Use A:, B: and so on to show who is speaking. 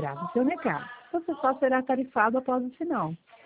A: grave seu recado. Você só será tarifado após o sinal.